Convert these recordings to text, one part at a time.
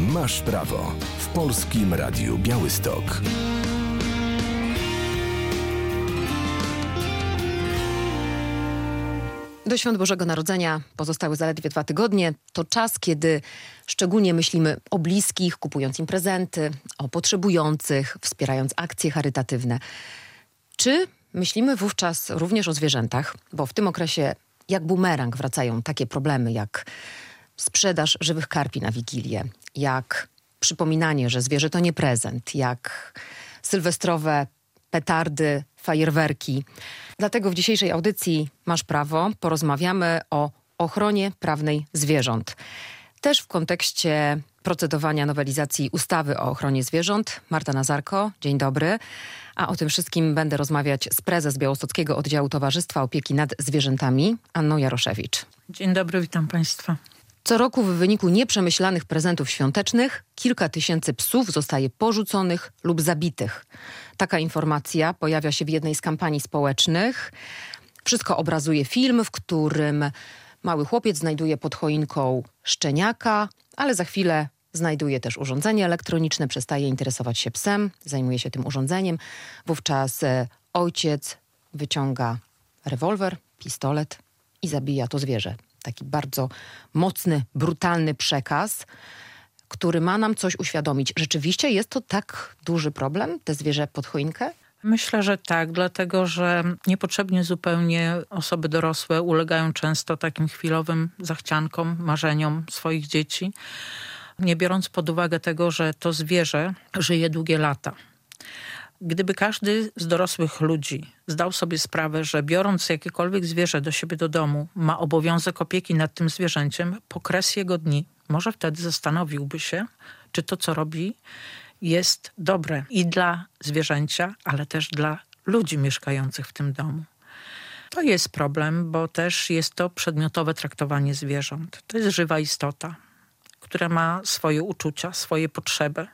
Masz prawo w Polskim Radiu Białystok. Do świąt Bożego Narodzenia pozostały zaledwie 2 tygodnie. To czas, kiedy szczególnie myślimy o bliskich, kupując im prezenty, o potrzebujących, wspierając akcje charytatywne. Czy myślimy wówczas również o zwierzętach? Bo w tym okresie jak bumerang wracają takie problemy jak sprzedaż żywych karpi na Wigilię, jak przypominanie, że zwierzę to nie prezent, jak sylwestrowe petardy, fajerwerki. Dlatego w dzisiejszej audycji Masz prawo porozmawiamy o ochronie prawnej zwierząt. Też w kontekście procedowania nowelizacji ustawy o ochronie zwierząt. Marta Nazarko, dzień dobry. A o tym wszystkim będę rozmawiać z prezes Białostockiego Oddziału Towarzystwa Opieki nad Zwierzętami, Anną Jaroszewicz. Dzień dobry, witam Państwa. Co roku w wyniku nieprzemyślanych prezentów świątecznych kilka tysięcy psów zostaje porzuconych lub zabitych. Taka informacja pojawia się w jednej z kampanii społecznych. Wszystko obrazuje film, w którym mały chłopiec znajduje pod choinką szczeniaka, ale za chwilę znajduje też urządzenie elektroniczne, przestaje interesować się psem, zajmuje się tym urządzeniem. Wówczas ojciec wyciąga rewolwer, pistolet i zabija to zwierzę. Taki bardzo mocny, brutalny przekaz, który ma nam coś uświadomić. Rzeczywiście jest to tak duży problem, te zwierzę pod choinkę? Myślę, że tak, dlatego że niepotrzebnie zupełnie osoby dorosłe ulegają często takim chwilowym zachciankom, marzeniom swoich dzieci, nie biorąc pod uwagę tego, że to zwierzę żyje długie lata. Gdyby każdy z dorosłych ludzi zdał sobie sprawę, że biorąc jakiekolwiek zwierzę do siebie do domu, ma obowiązek opieki nad tym zwierzęciem po kres jego dni, może wtedy zastanowiłby się, czy to, co robi, jest dobre i dla zwierzęcia, ale też dla ludzi mieszkających w tym domu. To jest problem, bo też jest to przedmiotowe traktowanie zwierząt. To jest żywa istota, która ma swoje uczucia, swoje potrzeby.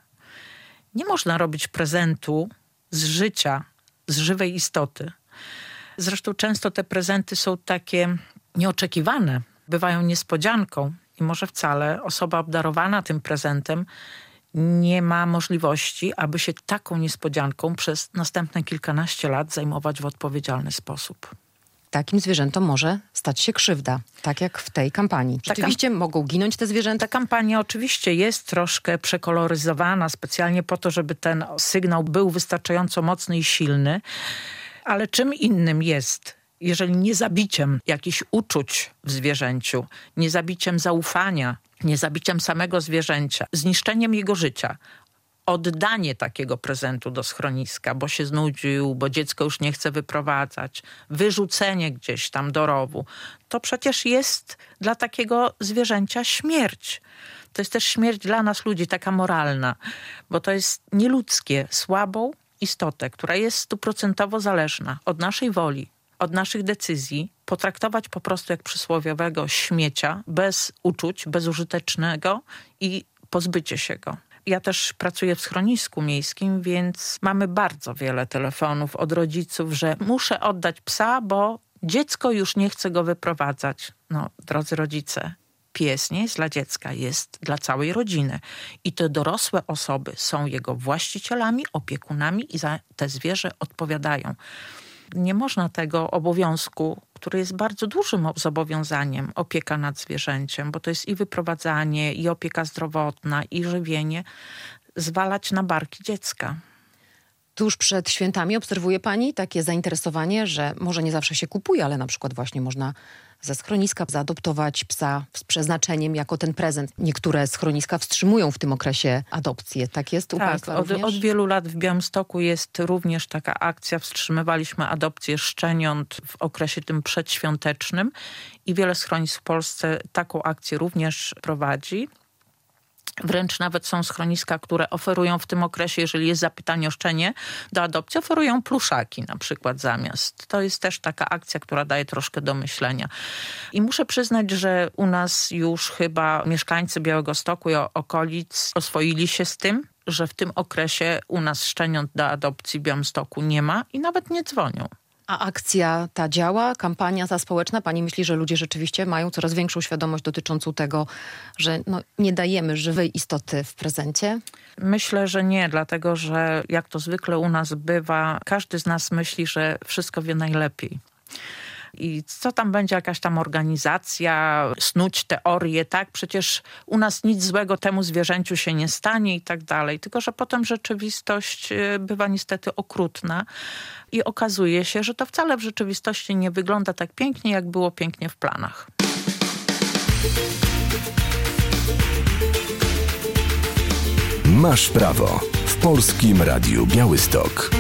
Nie można robić prezentu z życia, z żywej istoty. Zresztą często te prezenty są takie nieoczekiwane, bywają niespodzianką i może wcale osoba obdarowana tym prezentem nie ma możliwości, aby się taką niespodzianką przez następne kilkanaście lat zajmować w odpowiedzialny sposób. Takim zwierzętom może stać się krzywda, tak jak w tej kampanii. Rzeczywiście mogą ginąć te zwierzęta? Ta kampania oczywiście jest troszkę przekoloryzowana specjalnie po to, żeby ten sygnał był wystarczająco mocny i silny, ale czym innym jest, jeżeli nie zabiciem jakichś uczuć w zwierzęciu, nie zabiciem zaufania, nie zabiciem samego zwierzęcia, zniszczeniem jego życia, oddanie takiego prezentu do schroniska, bo się znudził, bo dziecko już nie chce wyprowadzać, wyrzucenie gdzieś tam do rowu, to przecież jest dla takiego zwierzęcia śmierć. To jest też śmierć dla nas ludzi, taka moralna, bo to jest nieludzkie, słabą istotę, która jest 100% zależna od naszej woli, od naszych decyzji, potraktować po prostu jak przysłowiowego śmiecia, bez uczuć, bezużytecznego i pozbycie się go. Ja też pracuję w schronisku miejskim, więc mamy bardzo wiele telefonów od rodziców, że muszę oddać psa, bo dziecko już nie chce go wyprowadzać. No, drodzy rodzice, pies nie jest dla dziecka, jest dla całej rodziny. I te dorosłe osoby są jego właścicielami, opiekunami i za te zwierzę odpowiadają. Nie można tego obowiązku, który jest bardzo dużym zobowiązaniem, opieka nad zwierzęciem, bo to jest i wyprowadzanie, i opieka zdrowotna, i żywienie, zwalać na barki dziecka. Tuż przed świętami obserwuje pani takie zainteresowanie, że może nie zawsze się kupuje, ale na przykład właśnie można ze schroniska zaadoptować psa z przeznaczeniem jako ten prezent. Niektóre schroniska wstrzymują w tym okresie adopcję. Tak jest u państwa również? Od wielu lat w Białymstoku jest również taka akcja. Wstrzymywaliśmy adopcję szczeniąt w okresie tym przedświątecznym i wiele schronisk w Polsce taką akcję również prowadzi. Wręcz nawet są schroniska, które oferują w tym okresie, jeżeli jest zapytanie o szczenie do adopcji, oferują pluszaki na przykład zamiast. To jest też taka akcja, która daje troszkę do myślenia. I muszę przyznać, że u nas już chyba mieszkańcy Białegostoku i okolic oswoili się z tym, że w tym okresie u nas szczeniąt do adopcji w Białymstoku nie ma i nawet nie dzwonią. A akcja ta działa? Kampania ta społeczna? Pani myśli, że ludzie rzeczywiście mają coraz większą świadomość dotyczącą tego, że nie dajemy żywej istoty w prezencie? Myślę, że nie, dlatego że jak to zwykle u nas bywa, każdy z nas myśli, że wszystko wie najlepiej. I co tam będzie, jakaś tam organizacja, snuć teorie, tak? Przecież u nas nic złego temu zwierzęciu się nie stanie i tak dalej. Tylko że potem rzeczywistość bywa niestety okrutna i okazuje się, że to wcale w rzeczywistości nie wygląda tak pięknie, jak było pięknie w planach. Masz prawo. W Polskim Radiu Białystok.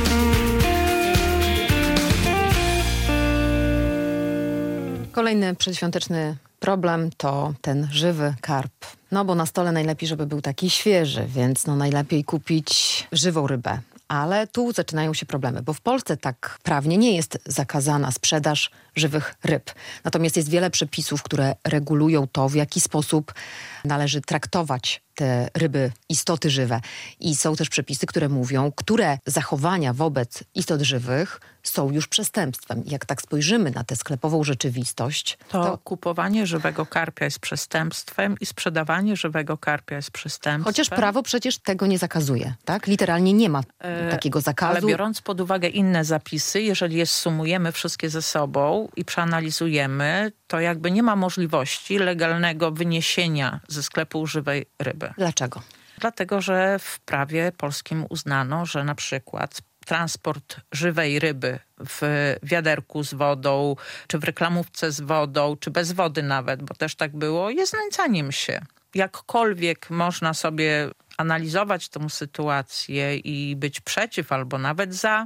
Kolejny przedświąteczny problem to ten żywy karp. Bo na stole najlepiej, żeby był taki świeży, więc najlepiej kupić żywą rybę. Ale tu zaczynają się problemy, bo w Polsce tak prawnie nie jest zakazana sprzedaż żywych ryb. Natomiast jest wiele przepisów, które regulują to, w jaki sposób należy traktować te ryby, istoty żywe. I są też przepisy, które mówią, które zachowania wobec istot żywych są już przestępstwem. Jak tak spojrzymy na tę sklepową rzeczywistość, to kupowanie żywego karpia jest przestępstwem i sprzedawanie żywego karpia jest przestępstwem. Chociaż prawo przecież tego nie zakazuje, tak? Literalnie nie ma takiego zakazu. Ale biorąc pod uwagę inne zapisy, jeżeli je sumujemy wszystkie ze sobą i przeanalizujemy, to jakby nie ma możliwości legalnego wyniesienia ze sklepu żywej ryby. Dlaczego? Dlatego, że w prawie polskim uznano, że na przykład transport żywej ryby w wiaderku z wodą, czy w reklamówce z wodą, czy bez wody nawet, bo też tak było, jest znęcaniem się. Jakkolwiek można sobie analizować tę sytuację i być przeciw albo nawet za,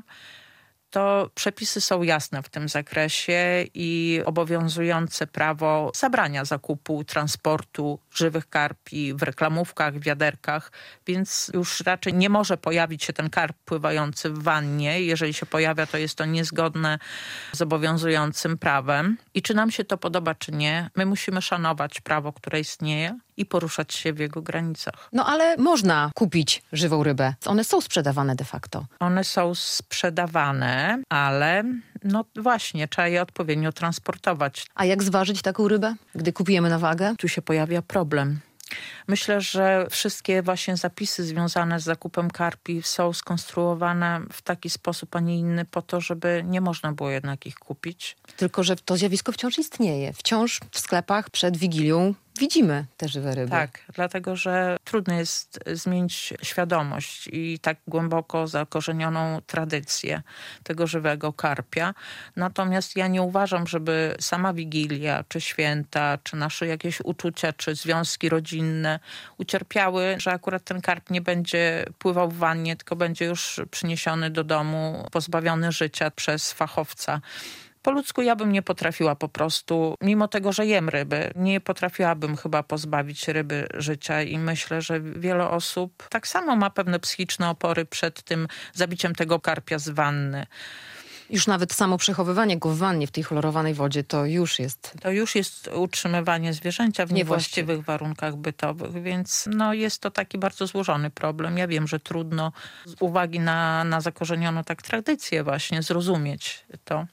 to przepisy są jasne w tym zakresie i obowiązujące prawo zabrania zakupu, transportu żywych karpi w reklamówkach, w wiaderkach, więc już raczej nie może pojawić się ten karp pływający w wannie. Jeżeli się pojawia, to jest to niezgodne z obowiązującym prawem. I czy nam się to podoba, czy nie, my musimy szanować prawo, które istnieje i poruszać się w jego granicach. Ale można kupić żywą rybę. One są sprzedawane de facto. One są sprzedawane, ale właśnie, trzeba je odpowiednio transportować. A jak zważyć taką rybę, gdy kupujemy na wagę? Tu się pojawia problem. Myślę, że wszystkie właśnie zapisy związane z zakupem karpi są skonstruowane w taki sposób, a nie inny, po to, żeby nie można było jednak ich kupić. Tylko że to zjawisko wciąż istnieje. Wciąż w sklepach przed Wigilią widzimy te żywe ryby. Tak, dlatego że trudno jest zmienić świadomość i tak głęboko zakorzenioną tradycję tego żywego karpia. Natomiast ja nie uważam, żeby sama Wigilia, czy święta, czy nasze jakieś uczucia, czy związki rodzinne ucierpiały, że akurat ten karp nie będzie pływał w wannie, tylko będzie już przyniesiony do domu, pozbawiony życia przez fachowca. Po ludzku ja bym nie potrafiła po prostu, mimo tego, że jem ryby, nie potrafiłabym chyba pozbawić ryby życia i myślę, że wiele osób tak samo ma pewne psychiczne opory przed tym zabiciem tego karpia z wanny. Już nawet samo przechowywanie go w wannie w tej chlorowanej wodzie to już jest... To już jest utrzymywanie zwierzęcia w niewłaściwych warunkach bytowych, więc jest to taki bardzo złożony problem. Ja wiem, że trudno z uwagi na zakorzenioną tak tradycję właśnie zrozumieć to.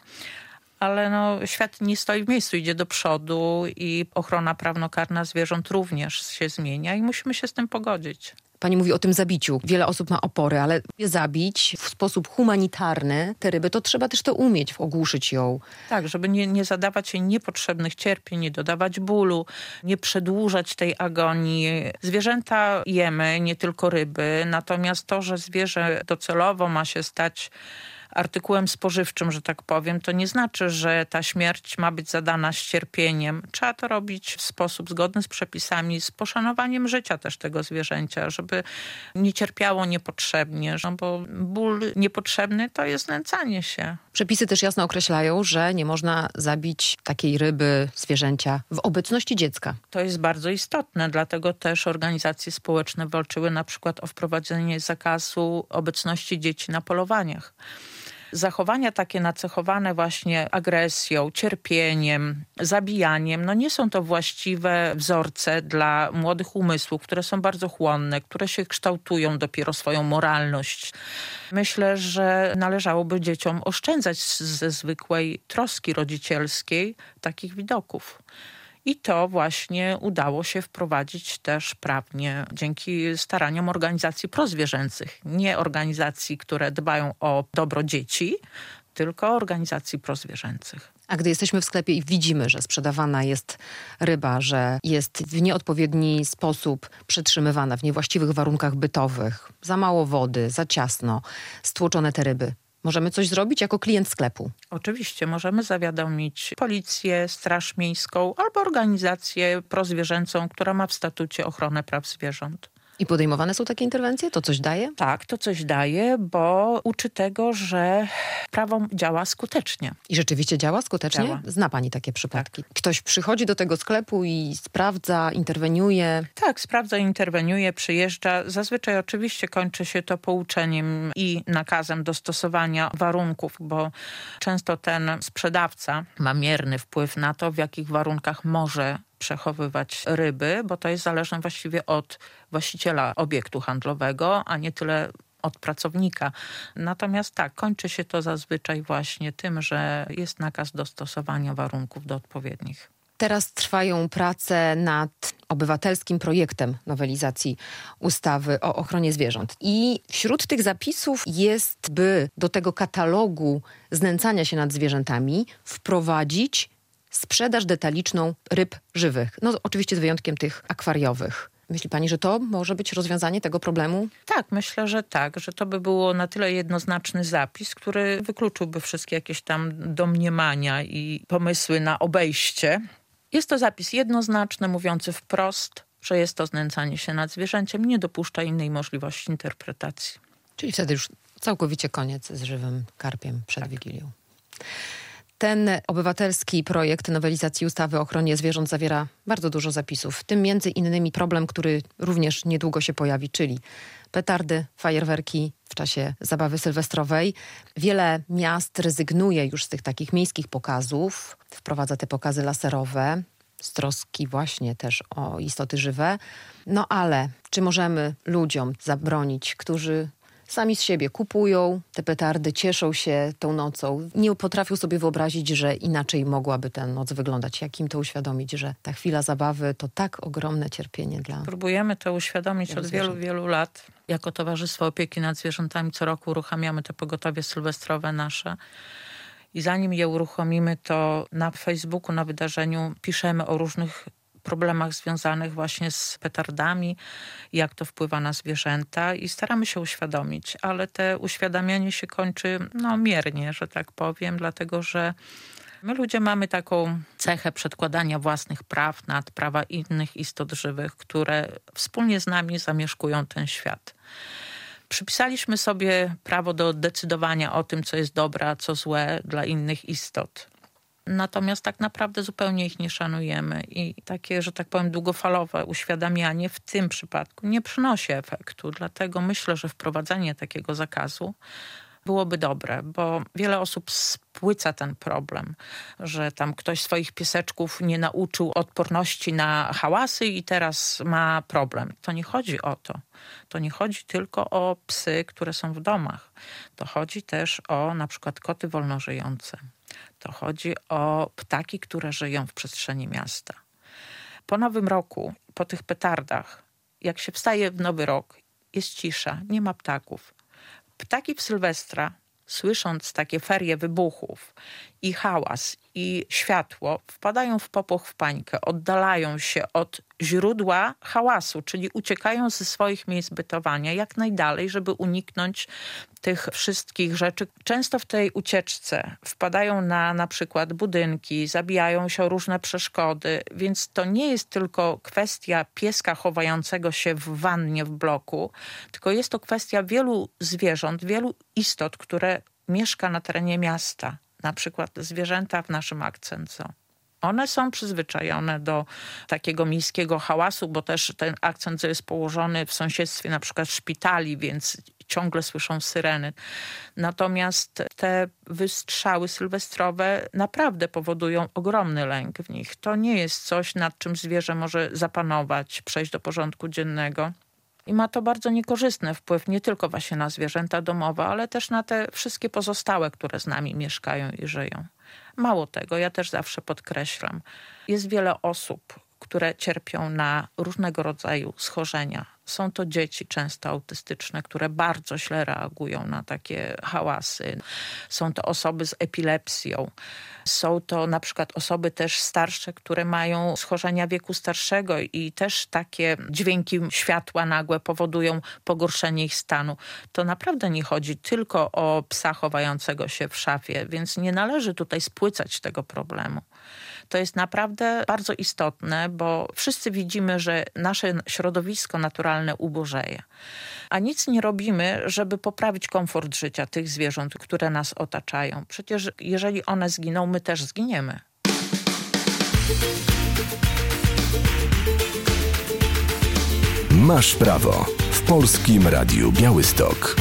Ale świat nie stoi w miejscu, idzie do przodu i ochrona prawnokarna zwierząt również się zmienia i musimy się z tym pogodzić. Pani mówi o tym zabiciu. Wiele osób ma opory, ale zabić w sposób humanitarny te ryby, to trzeba też to umieć, ogłuszyć ją. Tak, żeby nie zadawać jej niepotrzebnych cierpień, nie dodawać bólu, nie przedłużać tej agonii. Zwierzęta jemy, nie tylko ryby, natomiast to, że zwierzę docelowo ma się stać artykułem spożywczym, że tak powiem, to nie znaczy, że ta śmierć ma być zadana z cierpieniem. Trzeba to robić w sposób zgodny z przepisami, z poszanowaniem życia też tego zwierzęcia, żeby nie cierpiało niepotrzebnie, bo ból niepotrzebny to jest znęcanie się. Przepisy też jasno określają, że nie można zabić takiej ryby, zwierzęcia w obecności dziecka. To jest bardzo istotne, dlatego też organizacje społeczne walczyły na przykład o wprowadzenie zakazu obecności dzieci na polowaniach. Zachowania takie nacechowane właśnie agresją, cierpieniem, zabijaniem, no nie są to właściwe wzorce dla młodych umysłów, które są bardzo chłonne, które się kształtują dopiero swoją moralność. Myślę, że należałoby dzieciom oszczędzać ze zwykłej troski rodzicielskiej takich widoków. I to właśnie udało się wprowadzić też prawnie dzięki staraniom organizacji prozwierzęcych. Nie organizacji, które dbają o dobro dzieci, tylko organizacji prozwierzęcych. A gdy jesteśmy w sklepie i widzimy, że sprzedawana jest ryba, że jest w nieodpowiedni sposób przetrzymywana, w niewłaściwych warunkach bytowych, za mało wody, za ciasno, stłoczone te ryby, możemy coś zrobić jako klient sklepu? Oczywiście możemy zawiadomić policję, straż miejską albo organizację prozwierzęcą, która ma w statucie ochronę praw zwierząt. I podejmowane są takie interwencje? To coś daje? Tak, to coś daje, bo uczy tego, że prawo działa skutecznie. I rzeczywiście działa skutecznie? Działa. Zna pani takie przypadki? Tak. Ktoś przychodzi do tego sklepu i sprawdza, interweniuje? Tak, sprawdza, interweniuje, przyjeżdża. Zazwyczaj oczywiście kończy się to pouczeniem i nakazem dostosowania warunków, bo często ten sprzedawca ma mierny wpływ na to, w jakich warunkach może przechowywać ryby, bo to jest zależne właściwie od właściciela obiektu handlowego, a nie tyle od pracownika. Natomiast tak, kończy się to zazwyczaj właśnie tym, że jest nakaz dostosowania warunków do odpowiednich. Teraz trwają prace nad obywatelskim projektem nowelizacji ustawy o ochronie zwierząt. I wśród tych zapisów jest, by do tego katalogu znęcania się nad zwierzętami wprowadzić sprzedaż detaliczną ryb żywych. No oczywiście z wyjątkiem tych akwariowych. Myśli pani, że to może być rozwiązanie tego problemu? Tak, myślę, że tak, że to by było na tyle jednoznaczny zapis, który wykluczyłby wszystkie jakieś tam domniemania i pomysły na obejście. Jest to zapis jednoznaczny, mówiący wprost, że jest to znęcanie się nad zwierzęciem, nie dopuszcza innej możliwości interpretacji. Czyli wtedy już całkowicie koniec z żywym karpiem przed Wigilią. Ten obywatelski projekt nowelizacji ustawy o ochronie zwierząt zawiera bardzo dużo zapisów, w tym między innymi problem, który również niedługo się pojawi, czyli petardy, fajerwerki w czasie zabawy sylwestrowej. Wiele miast rezygnuje już z tych takich miejskich pokazów, wprowadza te pokazy laserowe, z troski właśnie też o istoty żywe. No ale czy możemy ludziom zabronić, którzy sami z siebie kupują te petardy, cieszą się tą nocą. Nie potrafią sobie wyobrazić, że inaczej mogłaby ta noc wyglądać. Jak im to uświadomić, że ta chwila zabawy to tak ogromne cierpienie dla... Próbujemy to uświadomić od wielu, wielu lat. Jako Towarzystwo Opieki nad Zwierzętami co roku uruchamiamy te pogotowie sylwestrowe nasze. I zanim je uruchomimy, to na Facebooku, na wydarzeniu piszemy o różnych problemach związanych właśnie z petardami, jak to wpływa na zwierzęta i staramy się uświadomić, ale te uświadamianie się kończy miernie, że tak powiem, dlatego że my ludzie mamy taką cechę przedkładania własnych praw nad prawa innych istot żywych, które wspólnie z nami zamieszkują ten świat. Przypisaliśmy sobie prawo do decydowania o tym, co jest dobre, a co złe dla innych istot. Natomiast tak naprawdę zupełnie ich nie szanujemy i takie, że tak powiem, długofalowe uświadamianie w tym przypadku nie przynosi efektu. Dlatego myślę, że wprowadzenie takiego zakazu byłoby dobre, bo wiele osób spłyca ten problem, że tam ktoś swoich pieseczków nie nauczył odporności na hałasy i teraz ma problem. To nie chodzi o to. To nie chodzi tylko o psy, które są w domach. To chodzi też o na przykład koty wolnożyjące. To chodzi o ptaki, które żyją w przestrzeni miasta. Po Nowym Roku, po tych petardach, jak się wstaje w Nowy Rok, jest cisza, nie ma ptaków. Ptaki w Sylwestra, słysząc takie ferie wybuchów i hałas i światło, wpadają w popłoch, w pańkę, oddalają się od źródła hałasu, czyli uciekają ze swoich miejsc bytowania jak najdalej, żeby uniknąć tych wszystkich rzeczy. Często w tej ucieczce wpadają na przykład budynki, zabijają się o różne przeszkody, więc to nie jest tylko kwestia pieska chowającego się w wannie w bloku, tylko jest to kwestia wielu zwierząt, wielu istot, które mieszka na terenie miasta. Na przykład zwierzęta w naszym akcent zoo. One są przyzwyczajone do takiego miejskiego hałasu, bo też ten akcent jest położony w sąsiedztwie na przykład szpitali, więc ciągle słyszą syreny. Natomiast te wystrzały sylwestrowe naprawdę powodują ogromny lęk w nich. To nie jest coś, nad czym zwierzę może zapanować, przejść do porządku dziennego. I ma to bardzo niekorzystny wpływ nie tylko właśnie na zwierzęta domowe, ale też na te wszystkie pozostałe, które z nami mieszkają i żyją. Mało tego, ja też zawsze podkreślam, jest wiele osób, które cierpią na różnego rodzaju schorzenia. Są to dzieci często autystyczne, które bardzo źle reagują na takie hałasy. Są to osoby z epilepsją. Są to na przykład osoby też starsze, które mają schorzenia wieku starszego i też takie dźwięki światła nagłe powodują pogorszenie ich stanu. To naprawdę nie chodzi tylko o psa chowającego się w szafie, więc nie należy tutaj spłycać tego problemu. To jest naprawdę bardzo istotne, bo wszyscy widzimy, że nasze środowisko naturalne ubożeje. A nic nie robimy, żeby poprawić komfort życia tych zwierząt, które nas otaczają. Przecież jeżeli one zginą, my też zginiemy. Masz prawo. W Polskim Radiu Białystok.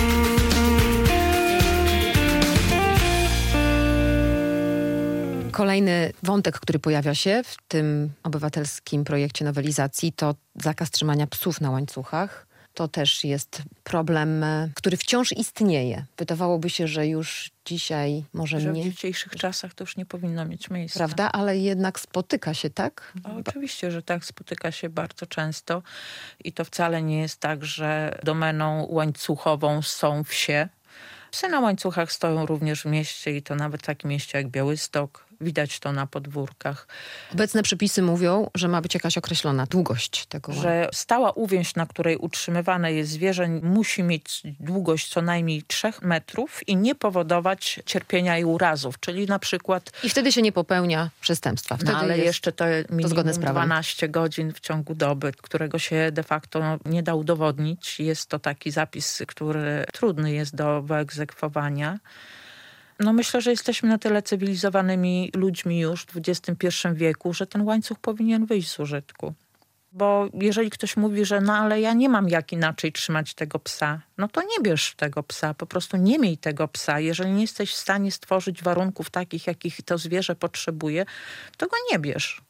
Kolejny wątek, który pojawia się w tym obywatelskim projekcie nowelizacji, to zakaz trzymania psów na łańcuchach. To też jest problem, który wciąż istnieje. Wydawałoby się, że już dzisiaj może że nie. W dzisiejszych czasach to już nie powinno mieć miejsca. Prawda? Ale jednak spotyka się, tak? Oczywiście, że tak, spotyka się bardzo często i to wcale nie jest tak, że domeną łańcuchową są wsie. Psy na łańcuchach stoją również w mieście i to nawet w takim mieście jak Białystok. Widać to na podwórkach. Obecne przepisy mówią, że ma być jakaś określona długość tego. Że stała uwięź, na której utrzymywane jest zwierzę, musi mieć długość co najmniej 3 metrów i nie powodować cierpienia i urazów. Czyli na przykład... I wtedy się nie popełnia przestępstwa. Wtedy ale jeszcze to minimum 12 godzin w ciągu doby, którego się de facto nie da udowodnić. Jest to taki zapis, który trudny jest do wyegzekwowania. Myślę, że jesteśmy na tyle cywilizowanymi ludźmi już w XXI wieku, że ten łańcuch powinien wyjść z użytku. Bo jeżeli ktoś mówi, że ale ja nie mam jak inaczej trzymać tego psa, to nie bierz tego psa, po prostu nie miej tego psa. Jeżeli nie jesteś w stanie stworzyć warunków takich, jakich to zwierzę potrzebuje, to go nie bierz.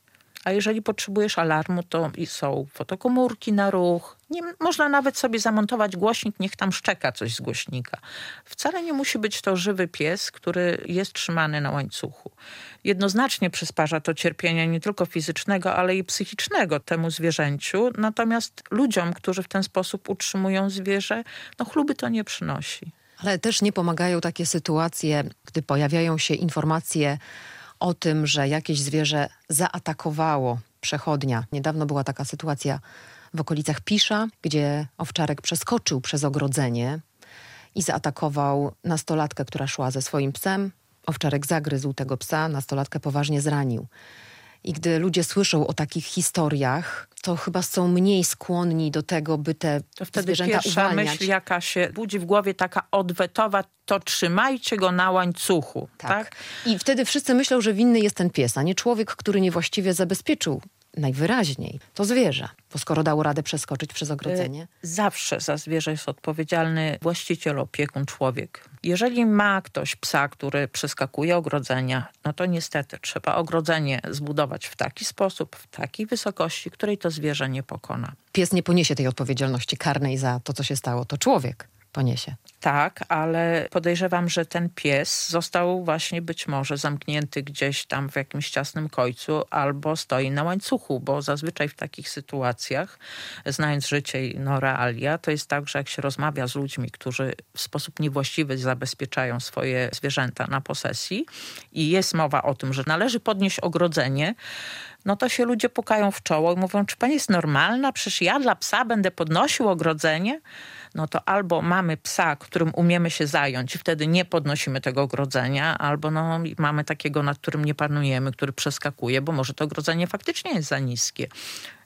A jeżeli potrzebujesz alarmu, to są fotokomórki na ruch. Można nawet sobie zamontować głośnik, niech tam szczeka coś z głośnika. Wcale nie musi być to żywy pies, który jest trzymany na łańcuchu. Jednoznacznie przysparza to cierpienia nie tylko fizycznego, ale i psychicznego temu zwierzęciu. Natomiast ludziom, którzy w ten sposób utrzymują zwierzę, chluby to nie przynosi. Ale też nie pomagają takie sytuacje, gdy pojawiają się informacje o tym, że jakieś zwierzę zaatakowało przechodnia. Niedawno była taka sytuacja w okolicach Pisza, gdzie owczarek przeskoczył przez ogrodzenie i zaatakował nastolatkę, która szła ze swoim psem. Owczarek zagryzł tego psa, nastolatkę poważnie zranił. I gdy ludzie słyszą o takich historiach, to chyba są mniej skłonni do tego, by te to wtedy zwierzęta pierwsza uwalniać. myśl, jaka się budzi w głowie, taka odwetowa, to trzymajcie go na łańcuchu. Tak? I wtedy wszyscy myślą, że winny jest ten pies, a nie człowiek, który niewłaściwie zabezpieczył. Najwyraźniej to zwierzę, bo skoro dało radę przeskoczyć przez ogrodzenie. Zawsze za zwierzę jest odpowiedzialny właściciel, opiekun, człowiek. Jeżeli ma ktoś psa, który przeskakuje ogrodzenia, to niestety trzeba ogrodzenie zbudować w taki sposób, w takiej wysokości, której to zwierzę nie pokona. Pies nie poniesie tej odpowiedzialności karnej za to, co się stało, to człowiek poniesie. Tak, ale podejrzewam, że ten pies został właśnie być może zamknięty gdzieś tam w jakimś ciasnym kojcu albo stoi na łańcuchu, bo zazwyczaj w takich sytuacjach, znając życie i realia, to jest tak, że jak się rozmawia z ludźmi, którzy w sposób niewłaściwy zabezpieczają swoje zwierzęta na posesji i jest mowa o tym, że należy podnieść ogrodzenie, to się ludzie pukają w czoło i mówią, czy pani jest normalna? Przecież ja dla psa będę podnosił ogrodzenie? To albo mamy psa, którym umiemy się zająć i wtedy nie podnosimy tego ogrodzenia, albo mamy takiego, nad którym nie panujemy, który przeskakuje, bo może to ogrodzenie faktycznie jest za niskie.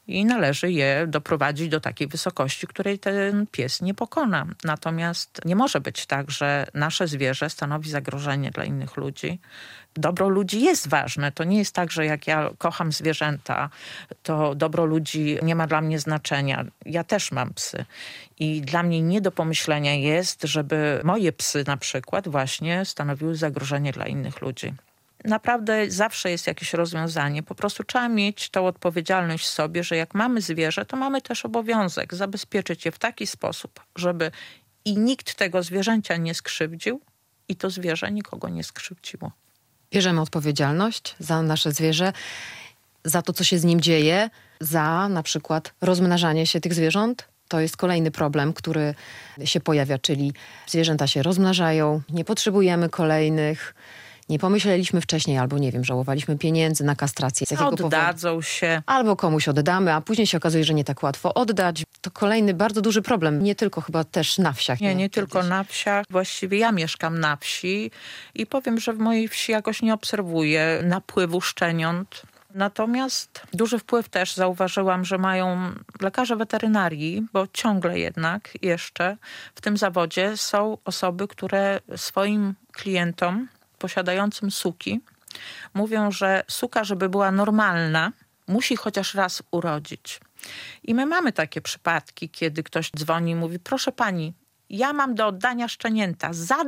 i należy je doprowadzić do takiej wysokości, której ten pies nie pokona. Natomiast nie może być tak, że nasze zwierzę stanowi zagrożenie dla innych ludzi. Dobro ludzi jest ważne. To nie jest tak, że jak ja kocham zwierzęta, to dobro ludzi nie ma dla mnie znaczenia. Ja też mam psy. I dla mnie nie do pomyślenia jest, żeby moje psy na przykład właśnie stanowiły zagrożenie dla innych ludzi. Naprawdę zawsze jest jakieś rozwiązanie. Po prostu trzeba mieć tą odpowiedzialność w sobie, że jak mamy zwierzę, to mamy też obowiązek zabezpieczyć je w taki sposób, żeby i nikt tego zwierzęcia nie skrzywdził i to zwierzę nikogo nie skrzywdziło. Bierzemy odpowiedzialność za nasze zwierzę, za to, co się z nim dzieje, za na przykład rozmnażanie się tych zwierząt. To jest kolejny problem, który się pojawia, czyli zwierzęta się rozmnażają, nie potrzebujemy kolejnych. Nie pomyśleliśmy wcześniej, albo nie wiem, żałowaliśmy pieniędzy na kastrację. Z jakiego Oddadzą powodu? się. Albo komuś oddamy, a później się okazuje, że nie tak łatwo oddać. To kolejny bardzo duży problem. Nie tylko chyba też na wsiach. Nie tylko na wsiach. Właściwie ja mieszkam na wsi i powiem, że w mojej wsi jakoś nie obserwuję napływu szczeniąt. Natomiast duży wpływ też zauważyłam, że mają lekarze weterynarii, bo ciągle jednak jeszcze w tym zawodzie są osoby, które swoim klientom posiadającym suki mówią, że suka, żeby była normalna, musi chociaż raz urodzić. I my mamy takie przypadki, kiedy ktoś dzwoni i mówi: proszę pani, ja mam do oddania szczenięta za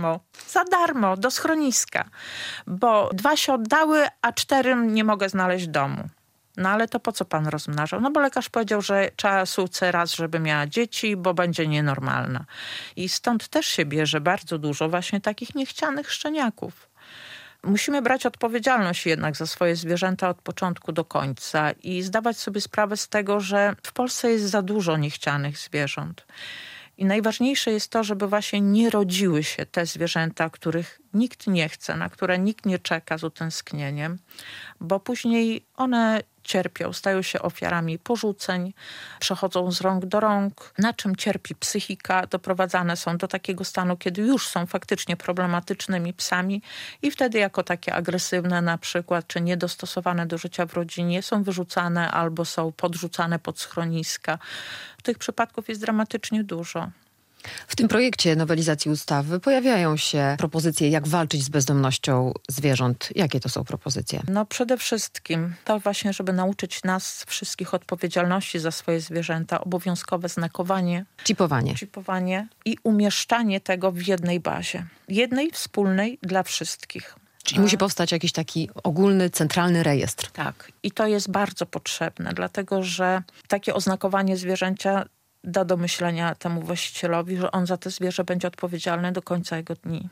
darmo do schroniska, bo 2 się oddały, a 4 nie mogę znaleźć domu. No ale to po co pan rozmnażał? No bo lekarz powiedział, że trzeba suce raz, żeby miała dzieci, bo będzie nienormalna. I stąd też się bierze bardzo dużo właśnie takich niechcianych szczeniaków. Musimy brać odpowiedzialność jednak za swoje zwierzęta od początku do końca i zdawać sobie sprawę z tego, że w Polsce jest za dużo niechcianych zwierząt. I najważniejsze jest to, żeby właśnie nie rodziły się te zwierzęta, których nikt nie chce, na które nikt nie czeka z utęsknieniem, bo później one cierpią, stają się ofiarami porzuceń, przechodzą z rąk do rąk, na czym cierpi psychika, doprowadzane są do takiego stanu, kiedy już są faktycznie problematycznymi psami i wtedy jako takie agresywne na przykład, czy niedostosowane do życia w rodzinie, są wyrzucane albo są podrzucane pod schroniska. Tych przypadków jest dramatycznie dużo. W tym projekcie nowelizacji ustawy pojawiają się propozycje, jak walczyć z bezdomnością zwierząt. Jakie to są propozycje? No przede wszystkim to właśnie, żeby nauczyć nas wszystkich odpowiedzialności za swoje zwierzęta, obowiązkowe znakowanie. Czipowanie i umieszczanie tego w jednej bazie. Jednej, wspólnej dla wszystkich. Czyli musi powstać jakiś taki ogólny, centralny rejestr. Tak. I to jest bardzo potrzebne, dlatego że takie oznakowanie zwierzęcia da do myślenia temu właścicielowi, że on za to zwierzę będzie odpowiedzialny do końca jego dni.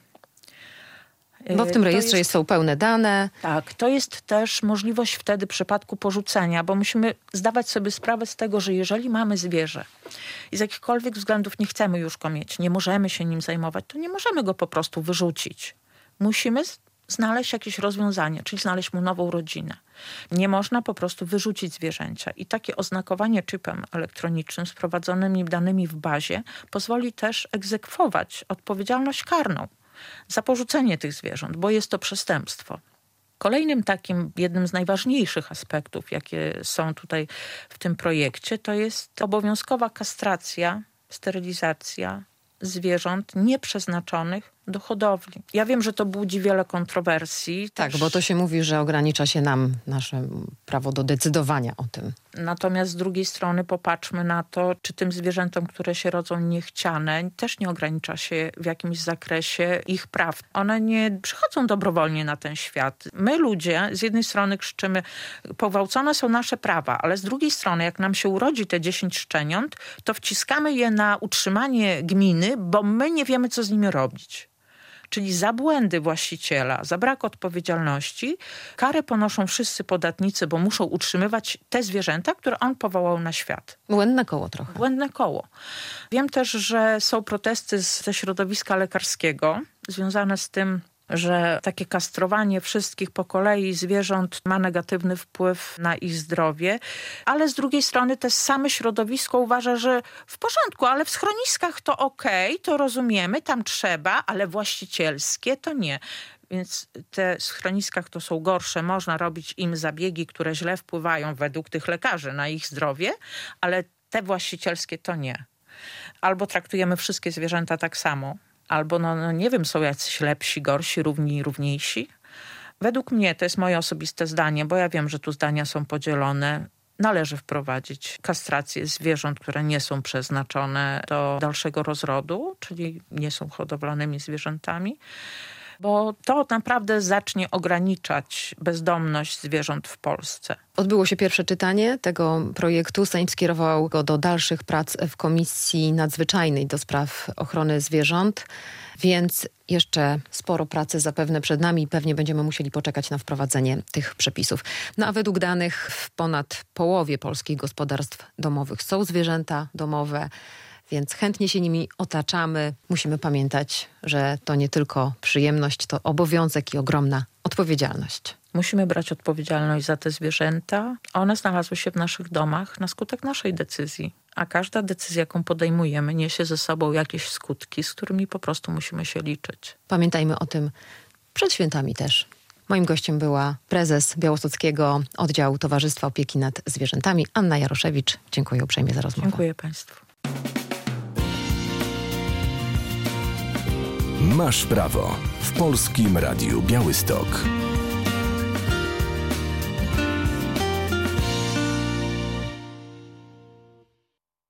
Bo w tym rejestrze są pełne dane. Tak, to jest też możliwość wtedy w przypadku porzucenia, bo musimy zdawać sobie sprawę z tego, że jeżeli mamy zwierzę i z jakichkolwiek względów nie chcemy już go mieć, nie możemy się nim zajmować, to nie możemy go po prostu wyrzucić. Musimy znaleźć jakieś rozwiązanie, czyli znaleźć mu nową rodzinę. Nie można po prostu wyrzucić zwierzęcia. I takie oznakowanie czipem elektronicznym z wprowadzonymi danymi w bazie pozwoli też egzekwować odpowiedzialność karną za porzucenie tych zwierząt, bo jest to przestępstwo. Kolejnym takim, jednym z najważniejszych aspektów, jakie są tutaj w tym projekcie, to jest obowiązkowa kastracja, sterylizacja zwierząt nieprzeznaczonych do hodowli. Ja wiem, że to budzi wiele kontrowersji. Tak, bo to się mówi, że ogranicza się nam nasze prawo do decydowania o tym. Natomiast z drugiej strony popatrzmy na to, czy tym zwierzętom, które się rodzą niechciane, też nie ogranicza się w jakimś zakresie ich praw. One nie przychodzą dobrowolnie na ten świat. My ludzie z jednej strony krzyczymy, pogwałcone są nasze prawa, ale z drugiej strony, jak nam się urodzi te 10 szczeniąt, to wciskamy je na utrzymanie gminy, bo my nie wiemy, co z nimi robić. Czyli za błędy właściciela, za brak odpowiedzialności, karę ponoszą wszyscy podatnicy, bo muszą utrzymywać te zwierzęta, które on powołał na świat. Błędne koło trochę. Błędne koło. Wiem też, że są protesty ze środowiska lekarskiego związane z tym, że takie kastrowanie wszystkich po kolei zwierząt ma negatywny wpływ na ich zdrowie, ale z drugiej strony też same środowisko uważa, że w porządku, ale w schroniskach to okej, to rozumiemy, tam trzeba, ale właścicielskie to nie. Więc te schroniska, które są gorsze, można robić im zabiegi, które źle wpływają według tych lekarzy na ich zdrowie, ale te właścicielskie to nie. Albo traktujemy wszystkie zwierzęta tak samo, albo nie wiem, są jacyś lepsi, gorsi, równiejsi. Według mnie, to jest moje osobiste zdanie, bo ja wiem, że tu zdania są podzielone, należy wprowadzić kastrację zwierząt, które nie są przeznaczone do dalszego rozrodu, czyli nie są hodowlanymi zwierzętami, bo to naprawdę zacznie ograniczać bezdomność zwierząt w Polsce. Odbyło się pierwsze czytanie tego projektu. Sejm skierował go do dalszych prac w Komisji Nadzwyczajnej do spraw ochrony zwierząt, więc jeszcze sporo pracy zapewne przed nami. Pewnie będziemy musieli poczekać na wprowadzenie tych przepisów. No a według danych w ponad połowie polskich gospodarstw domowych są zwierzęta domowe, więc chętnie się nimi otaczamy. Musimy pamiętać, że to nie tylko przyjemność, to obowiązek i ogromna odpowiedzialność. Musimy brać odpowiedzialność za te zwierzęta. One znalazły się w naszych domach na skutek naszej decyzji. A każda decyzja, jaką podejmujemy, niesie ze sobą jakieś skutki, z którymi po prostu musimy się liczyć. Pamiętajmy o tym przed świętami też. Moim gościem była prezes Białostockiego Oddziału Towarzystwa Opieki nad Zwierzętami Anna Jaroszewicz. Dziękuję uprzejmie za rozmowę. Dziękuję Państwu. Masz prawo w Polskim Radiu Białystok.